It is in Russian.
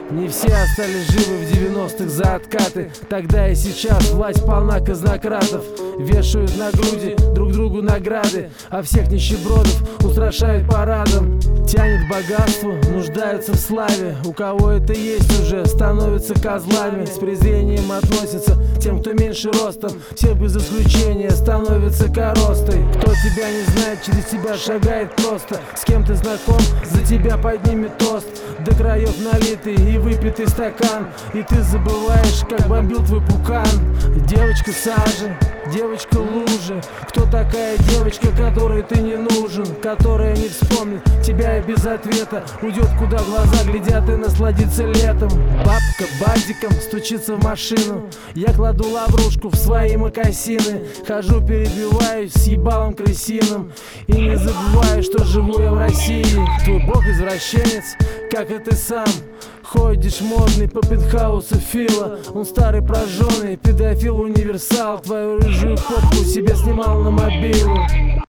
Не все остались живы в 90-х за откаты. Тогда и сейчас власть полна казнократов. Вешают на груди друг другу награды, а всех нищебродов устрашают парадом. Тянет к богатству, нуждаются в славе. У кого это есть уже, становятся козлами. С презрением относятся к тем, кто меньше ростом. Все без исключения становятся коростой. Кто тебя не знает, через тебя шагает просто. С кем ты знаком, за тебя поднимет тост. До краев налитый и выпитый стакан, и ты забываешь, как бомбил твой пукан. Девочка сажа, девочка лужа. Кто такая девочка, которой ты не нужен? Которая не вспомнит тебя и без ответа уйдет, куда глаза глядят, и насладится летом. Бабка бадиком стучится в машину. Я кладу лаврушку в свои мокасины. Хожу, перебиваюсь с ебалом крысиным, и не забываю, что живу я в России. Твой бог извращенец, как и ты сам. Ходишь модный по пентхаусу Фила. Он старый прожженный педофил-универсал. Твою рыжую попку себе снимал на мобилу.